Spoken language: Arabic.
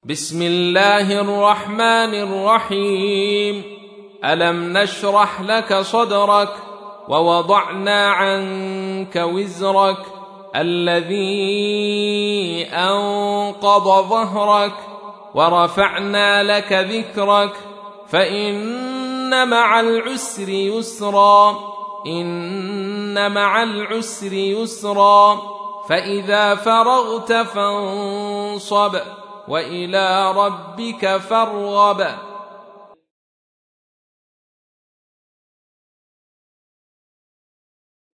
بسم الله الرحمن الرحيم. ألم نشرح لك صدرك ووضعنا عنك وزرك الذي أنقض ظهرك ورفعنا لك ذكرك فإن مع العسر يسرا إن مع العسر يسرا فإذا فرغت فانصب وإلى ربك فارغب.